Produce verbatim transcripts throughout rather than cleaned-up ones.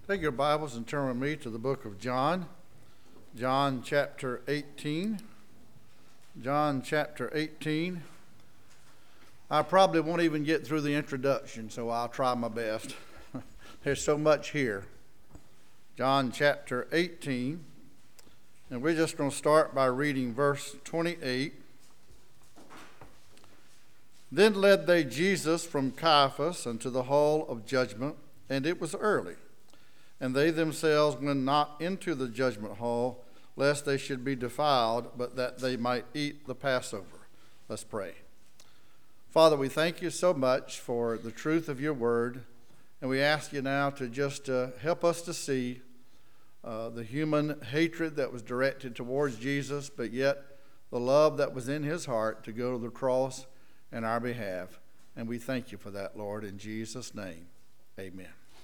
Take your Bibles and turn with me to the book of John. John chapter eighteen. John chapter eighteen. I probably won't even get through the introduction, so I'll try my best. There's so much here. John chapter eighteen. And we're just going to start by reading verse twenty-eight. Then led they Jesus from Caiaphas unto the hall of judgment, and it was early. And they themselves went not into the judgment hall, lest they should be defiled, but that they might eat the Passover. Let's pray. Father, we thank you so much for the truth of your word, and we ask you now to just uh, help us to see uh, the human hatred that was directed towards Jesus, but yet the love that was in his heart to go to the cross in our behalf. And we thank you for that, Lord, in Jesus' name. Amen.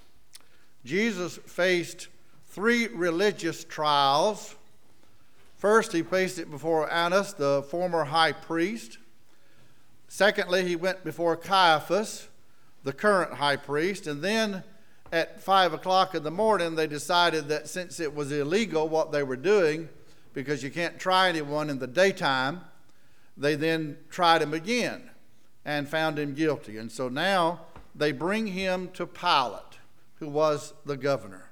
Jesus faced three religious trials. First, he faced it before Annas, the former high priest. Secondly, he went before Caiaphas, the current high priest. And then at five o'clock in the morning, they decided that since it was illegal what they were doing, because you can't try anyone in the daytime, they then tried him again and found him guilty. And so now they bring him to Pilate, who was the governor.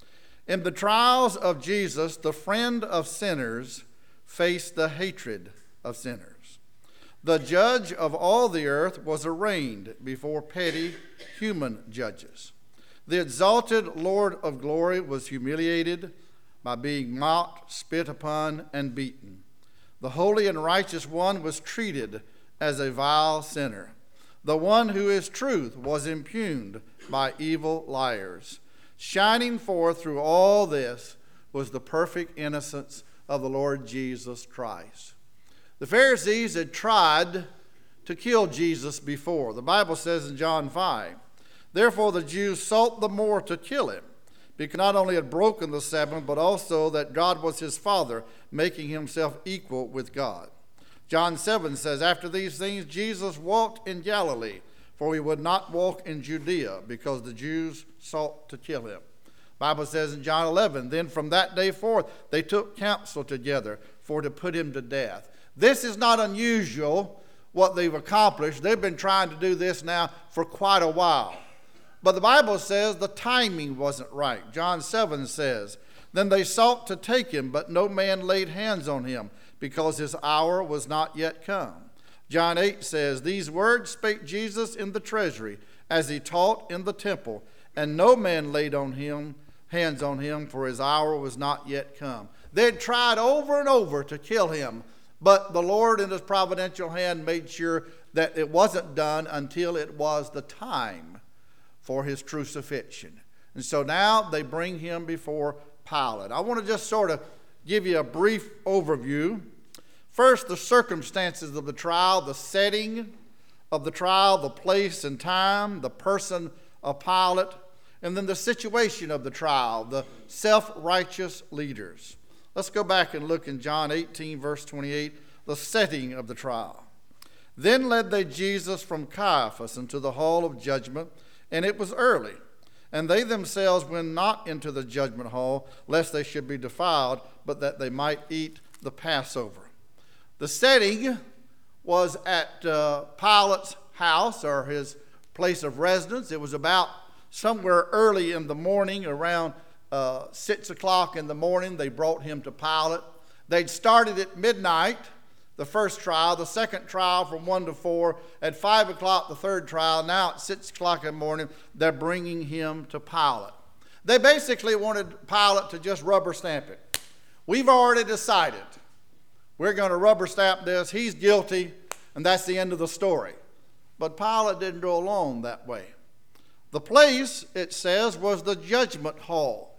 In the trials of Jesus, the friend of sinners faced the hatred of sinners. The judge of all the earth was arraigned before petty human judges. The exalted Lord of glory was humiliated by being mocked, spit upon, and beaten. The holy and righteous one was treated as a vile sinner. The one who is truth was impugned by evil liars. Shining forth through all this was the perfect innocence of the Lord Jesus Christ. The Pharisees had tried to kill Jesus before. The Bible says in John five, therefore the Jews sought the more to kill him, because not only had broken the Sabbath, but also that God was his Father, making himself equal with God. John seven says, after these things Jesus walked in Galilee, for he would not walk in Judea, because the Jews sought to kill him. The Bible says in John eleven, then from that day forth they took counsel together for to put him to death. This is not unusual, what they've accomplished. They've been trying to do this now for quite a while. But the Bible says the timing wasn't right. John seven says, then they sought to take him, but no man laid hands on him, because his hour was not yet come. John eight says, these words spake Jesus in the treasury, as he taught in the temple, and no man laid on him hands on him, for his hour was not yet come. They had tried over and over to kill him, but the Lord in his providential hand made sure that it wasn't done until it was the time for his crucifixion. And so now they bring him before Pilate. I want to just sort of give you a brief overview. First, the circumstances of the trial, the setting of the trial, the place and time, the person of Pilate, and then the situation of the trial, the self-righteous leaders. Let's go back and look in John eighteen, verse twenty-eight, the setting of the trial. Then led they Jesus from Caiaphas into the hall of judgment, and it was early. And they themselves went not into the judgment hall, lest they should be defiled, but that they might eat the Passover. The setting was at uh, Pilate's house, or his place of residence. It was about somewhere early in the morning, around uh, six o'clock in the morning, they brought him to Pilate. They'd started at midnight, the first trial, the second trial from one to four. At five o'clock, the third trial. Now at six o'clock in the morning, they're bringing him to Pilate. They basically wanted Pilate to just rubber stamp it. We've already decided. We're going to rubber stamp this. He's guilty, and that's the end of the story. But Pilate didn't go along that way. The place, it says, was the judgment hall.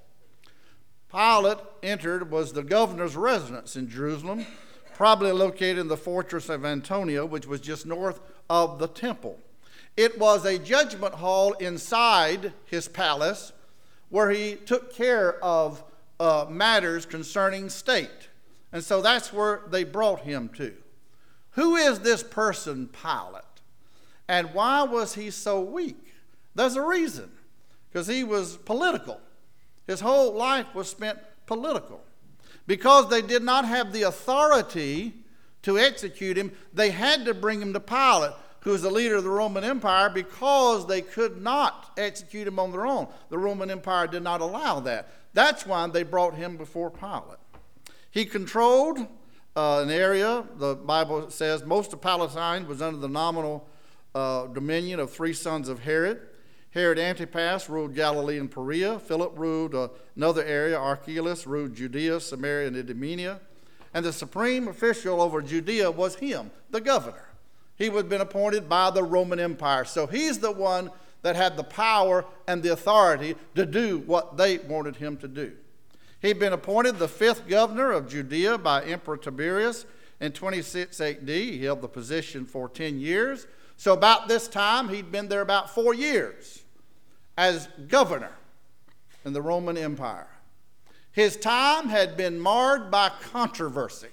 Pilate entered was the governor's residence in Jerusalem, probably located in the fortress of Antonia, which was just north of the temple. It was a judgment hall inside his palace where he took care of uh, matters concerning state. And so that's where they brought him to. Who is this person, Pilate? And why was he so weak? There's a reason, because he was political. His whole life was spent political. Because they did not have the authority to execute him, they had to bring him to Pilate, who was the leader of the Roman Empire, because they could not execute him on their own. The Roman Empire did not allow that. That's why they brought him before Pilate. He controlled uh, an area. The Bible says most of Palestine was under the nominal uh, dominion of three sons of Herod. Herod Antipas ruled Galilee and Perea. Philip ruled uh, another area. Archelaus ruled Judea, Samaria, and Idumea. And the supreme official over Judea was him, the governor. He had been appointed by the Roman Empire. So he's the one that had the power and the authority to do what they wanted him to do. He'd been appointed the fifth governor of Judea by Emperor Tiberius in twenty-six A D. He held the position for ten years. So about this time, he'd been there about four years as governor in the Roman Empire. His time had been marred by controversy.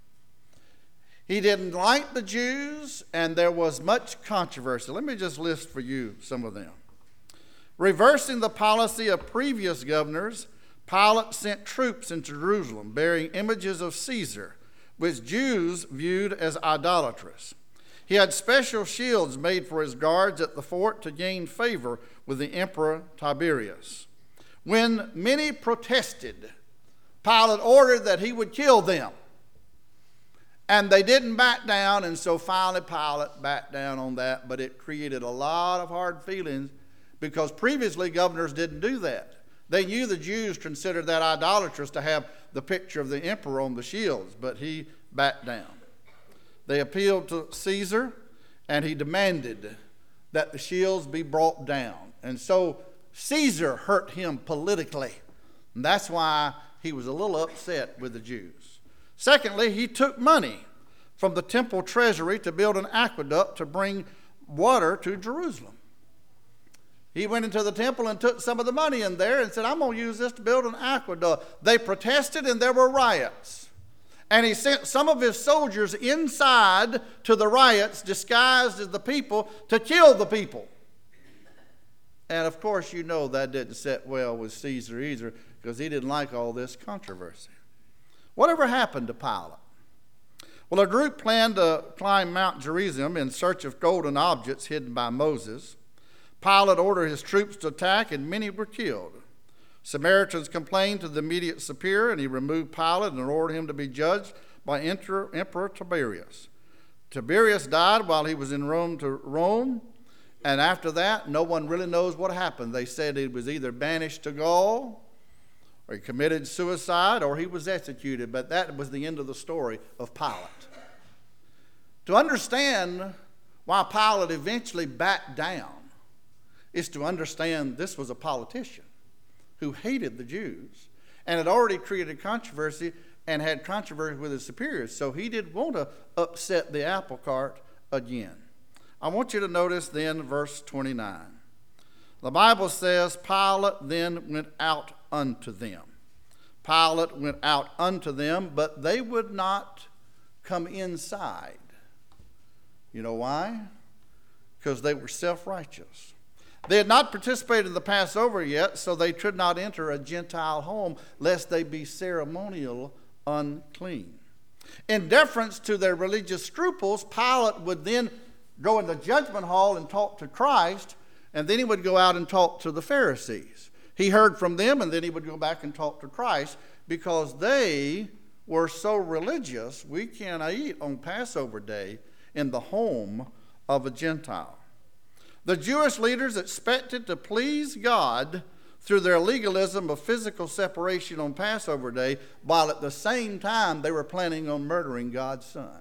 He didn't like the Jews, and there was much controversy. Let me just list for you some of them. Reversing the policy of previous governors, Pilate sent troops into Jerusalem bearing images of Caesar, which Jews viewed as idolatrous. He had special shields made for his guards at the fort to gain favor with the Emperor Tiberius. When many protested, Pilate ordered that he would kill them. And they didn't back down, and so finally Pilate backed down on that, but it created a lot of hard feelings because previously governors didn't do that. They knew the Jews considered that idolatrous to have the picture of the emperor on the shields, but he backed down. They appealed to Caesar, and he demanded that the shields be brought down. And so Caesar hurt him politically, and that's why he was a little upset with the Jews. Secondly, he took money from the temple treasury to build an aqueduct to bring water to Jerusalem. He went into the temple and took some of the money in there and said, I'm going to use this to build an aqueduct. They protested and there were riots. And he sent some of his soldiers inside to the riots, disguised as the people, to kill the people. And of course, you know that didn't sit well with Caesar either, because he didn't like all this controversy. Whatever happened to Pilate? Well, a group planned to climb Mount Gerizim in search of golden objects hidden by Moses. Pilate ordered his troops to attack, and many were killed. Samaritans complained to the immediate superior, and he removed Pilate and ordered him to be judged by Emperor Tiberius. Tiberius died while he was in Rome to Rome, and after that, no one really knows what happened. They said he was either banished to Gaul, or he committed suicide, or he was executed. But that was the end of the story of Pilate. To understand why Pilate eventually backed down is to understand this was a politician who hated the Jews and had already created controversy and had controversy with his superiors. So he didn't want to upset the apple cart again. I want you to notice then verse twenty-nine. The Bible says, Pilate then went out unto them. Pilate went out unto them, but they would not come inside. You know why? Because they were self-righteous. They had not participated in the Passover yet, so they could not enter a Gentile home lest they be ceremonial unclean. In deference to their religious scruples, Pilate would then go in the judgment hall and talk to Christ, and then he would go out and talk to the Pharisees. He heard from them, and then he would go back and talk to Christ because they were so religious. We can't eat on Passover day in the home of a Gentile. The Jewish leaders expected to please God through their legalism of physical separation on Passover day, while at the same time they were planning on murdering God's Son.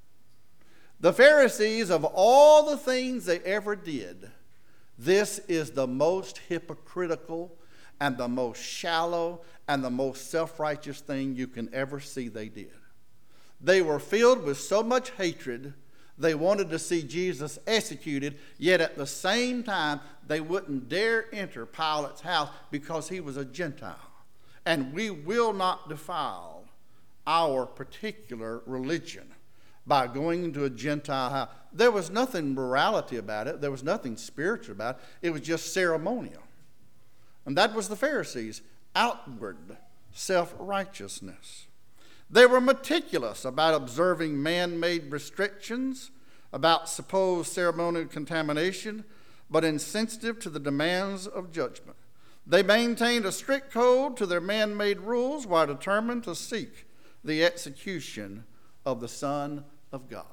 The Pharisees, of all the things they ever did, this is the most hypocritical and the most shallow and the most self-righteous thing you can ever see they did. They were filled with so much hatred, they wanted to see Jesus executed, yet at the same time, they wouldn't dare enter Pilate's house because he was a Gentile. And we will not defile our particular religion by going into a Gentile house. There was nothing morality about it. There was nothing spiritual about it. It was just ceremonial. And that was the Pharisees. outward self-righteousness. They were meticulous about observing man-made restrictions, about supposed ceremonial contamination, but insensitive to the demands of judgment. They maintained a strict code to their man-made rules while determined to seek the execution of the Son of God.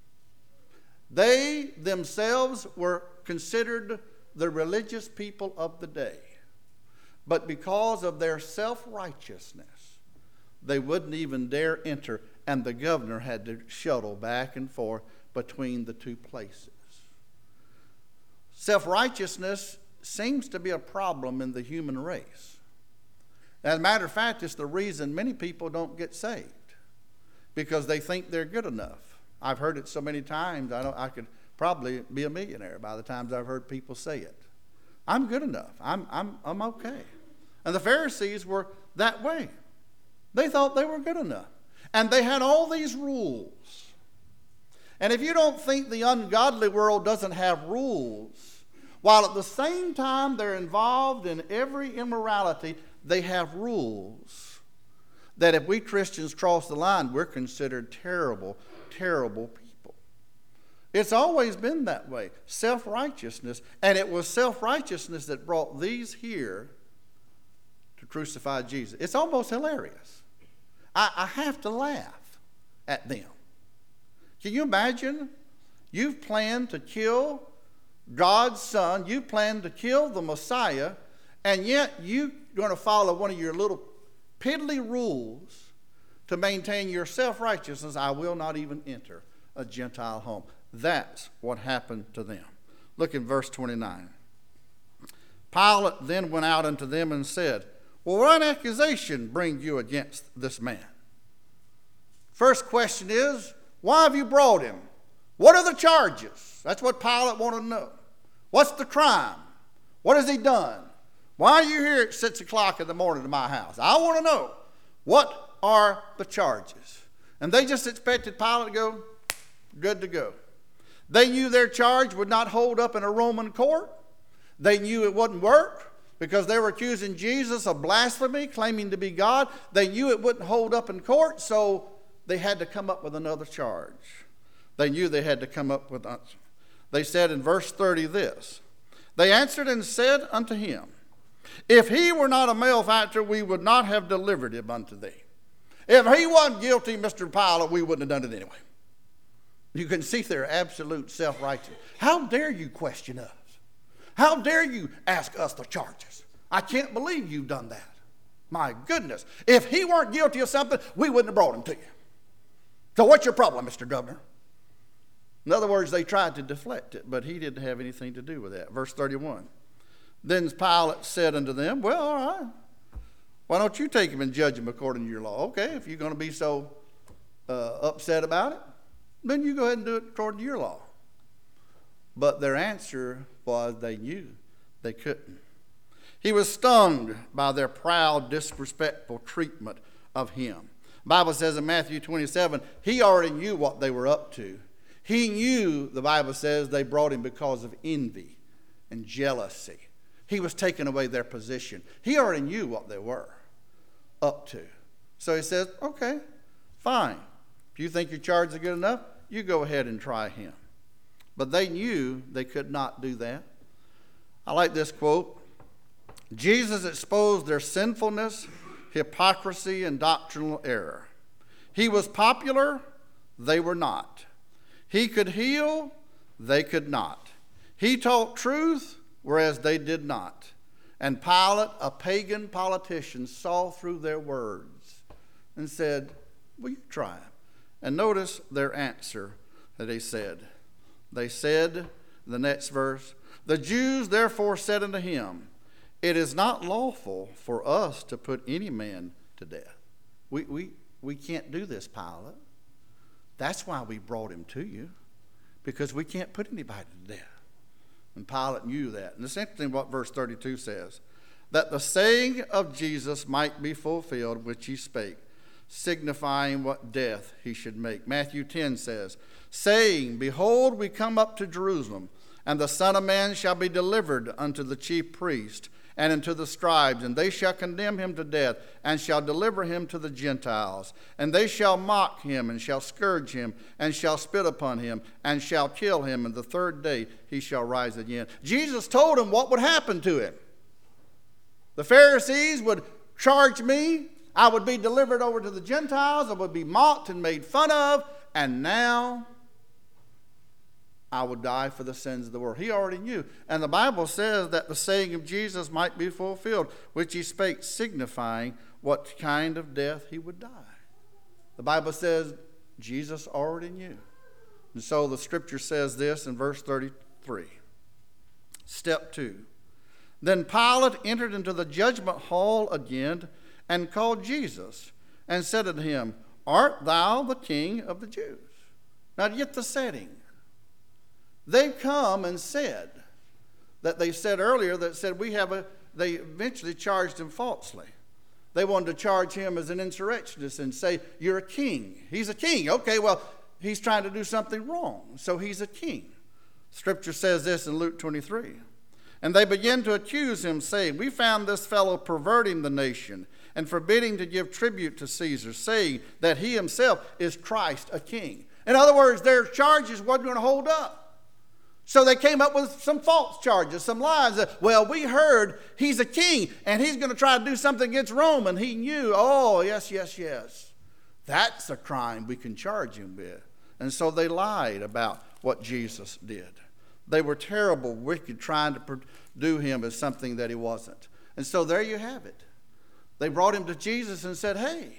They themselves were considered the religious people of the day. But because of their self-righteousness, they wouldn't even dare enter, and the governor had to shuttle back and forth between the two places. Self-righteousness seems to be a problem in the human race. As a matter of fact, it's the reason many people don't get saved, because they think they're good enough. I've heard it so many times, I, don't, I could probably be a millionaire by the times I've heard people say it. I'm good enough. I'm, I'm, I'm okay. And the Pharisees were that way. They thought they were good enough. And they had all these rules. And if you don't think the ungodly world doesn't have rules, while at the same time they're involved in every immorality, they have rules that if we Christians cross the line, we're considered terrible, terrible people. It's always been that way. Self-righteousness. And it was self-righteousness that brought these here to crucify Jesus. It's almost hilarious. I, I have to laugh at them. Can you imagine? You've planned to kill God's Son. You planned to kill the Messiah. And yet you're going to follow one of your little piddly rules to maintain your self-righteousness. I will not even enter a Gentile home. That's what happened to them. Look at verse twenty-nine. Pilate then went out unto them and said, well, what accusation bring you against this man? First question is, why have you brought him? What are the charges? That's what Pilate wanted to know. What's the crime? What has he done? Why are you here at six o'clock in the morning to my house? I want to know, what are the charges? And they just expected Pilate to go, good to go. They knew their charge would not hold up in a Roman court. They knew it wouldn't work because they were accusing Jesus of blasphemy, claiming to be God. They knew it wouldn't hold up in court, so they had to come up with another charge. They knew they had to come up with, they said in verse thirty this, they answered and said unto him, if he were not a malefactor, we would not have delivered him unto thee. If he wasn't guilty, Mister Pilate, we wouldn't have done it anyway. You can see their absolute self-righteousness. How dare you question us? How dare you ask us the charges? I can't believe you've done that. My goodness. If he weren't guilty of something, we wouldn't have brought him to you. So what's your problem, Mister Governor? In other words, they tried to deflect it, but he didn't have anything to do with that. Verse thirty-one. Then Pilate said unto them, well, all right. Why don't you take him and judge him according to your law? Okay, if you're going to be so uh, upset about it, then you go ahead and do it according to your law. But their answer was they knew they couldn't. He was stung by their proud, disrespectful treatment of him. The Bible says in Matthew twenty-seven, he already knew what they were up to. He knew, the Bible says, they brought him because of envy and jealousy. He was taking away their position. He already knew what they were up to. So he says, okay, fine. If you think your charges are good enough, you go ahead and try him. But they knew they could not do that. I like this quote. Jesus exposed their sinfulness, hypocrisy, and doctrinal error. He was popular, they were not. He could heal, they could not. He taught truth, whereas they did not. And Pilate, a pagan politician, saw through their words and said, well, you try it. And notice their answer that they said. They said, the next verse, the Jews therefore said unto him, it is not lawful for us to put any man to death. We, we, we can't do this, Pilate. That's why we brought him to you, because we can't put anybody to death. And Pilate knew that. And it's interesting what verse thirty-two says, that the saying of Jesus might be fulfilled, which he spake, signifying what death he should make. Matthew ten says, saying, behold, we come up to Jerusalem, and the Son of Man shall be delivered unto the chief priest and unto the scribes, and they shall condemn him to death, and shall deliver him to the Gentiles. And they shall mock him, and shall scourge him, and shall spit upon him, and shall kill him, and the third day he shall rise again. Jesus told him what would happen to him. The Pharisees would charge me, I would be delivered over to the Gentiles, I would be mocked and made fun of, and now I would die for the sins of the world. He already knew. And the Bible says that the saying of Jesus might be fulfilled, which he spake, signifying what kind of death he would die. The Bible says Jesus already knew. And so the scripture says this in verse thirty-three. Step two. Then Pilate entered into the judgment hall again and called Jesus and said unto him, Art thou the King of the Jews? Now get the setting. They've come and said that they said earlier that said we have a, they eventually charged him falsely. They wanted to charge him as an insurrectionist and say, you're a king. He's a king. Okay, well, he's trying to do something wrong, so he's a king. Scripture says this in Luke twenty-three. And they began to accuse him, saying, we found this fellow perverting the nation and forbidding to give tribute to Caesar, saying that he himself is Christ, a king. In other words, their charges wasn't going to hold up. So they came up with some false charges, some lies. That, well, we heard he's a king and he's going to try to do something against Rome. And he knew, oh, yes, yes, yes. That's a crime we can charge him with. And so they lied about what Jesus did. They were terrible, wicked, trying to do him as something that he wasn't. And so there you have it. They brought him to Jesus and said, hey,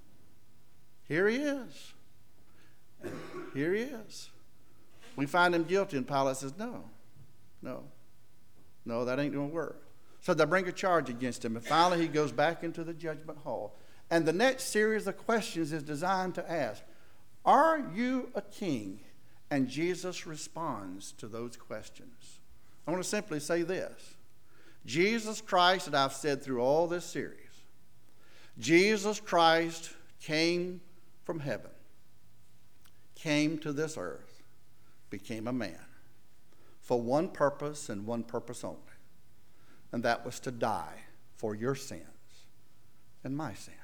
here he is. And here he is. We find him guilty, and Pilate says, no, no, no, that ain't going to work. So they bring a charge against him, and finally he goes back into the judgment hall. And the next series of questions is designed to ask, are you a king? And Jesus responds to those questions. I want to simply say this. Jesus Christ, that I've said through all this series, Jesus Christ came from heaven, came to this earth, became a man for one purpose and one purpose only, and that was to die for your sins and my sins.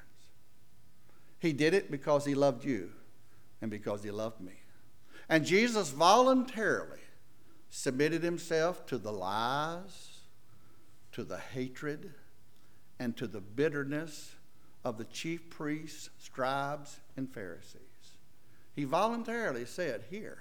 He did it because he loved you and because he loved me. And Jesus voluntarily submitted himself to the lies, to the hatred, and to the bitterness of the chief priests, scribes, and Pharisees. He voluntarily said, here.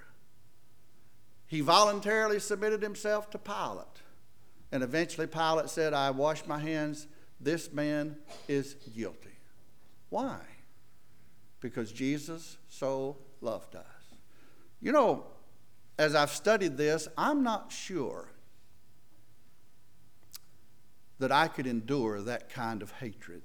He voluntarily submitted himself to Pilate. And eventually Pilate said, I wash my hands. This man is guilty. Why? Because Jesus so loved us. You know, as I've studied this, I'm not sure that I could endure that kind of hatred.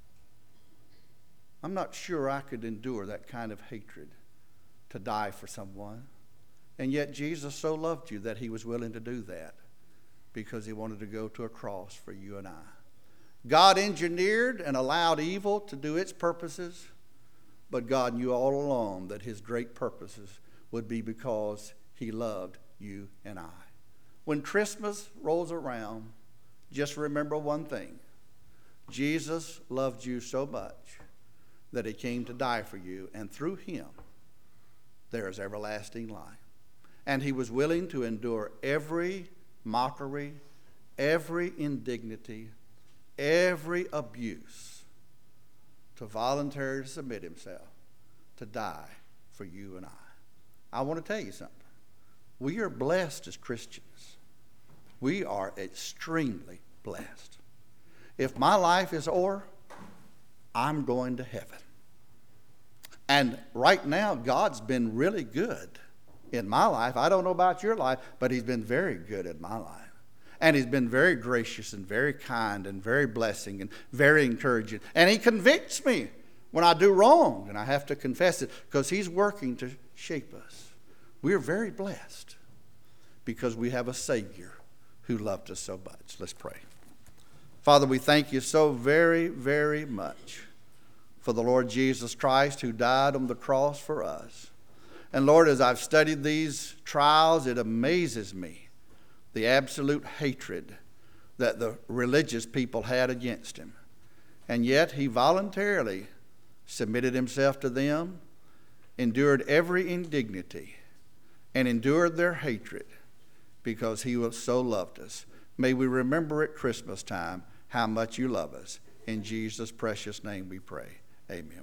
I'm not sure I could endure that kind of hatred to die for someone. And yet Jesus so loved you that he was willing to do that because he wanted to go to a cross for you and I. God engineered and allowed evil to do its purposes, but God knew all along that his great purposes would be because he loved you and I. When Christmas rolls around, just remember one thing. Jesus loved you so much that he came to die for you, and through him there is everlasting life. And he was willing to endure every mockery, every indignity, every abuse to voluntarily submit himself to die for you and I. I want to tell you something. We are blessed as Christians. We are extremely blessed. If my life is over, I'm going to heaven. And right now, God's been really good in my life. I don't know about your life, but he's been very good in my life. And he's been very gracious and very kind and very blessing and very encouraging. And he convicts me when I do wrong, and I have to confess it because he's working to shape us. We're very blessed because we have a Savior who loved us so much. Let's pray. Father, we thank you so very, very much for the Lord Jesus Christ who died on the cross for us. And Lord, as I've studied these trials, it amazes me the absolute hatred that the religious people had against him. And yet he voluntarily submitted himself to them, endured every indignity, and endured their hatred because he was so loved us. May we remember at Christmas time how much you love us. In Jesus' precious name we pray. Amen.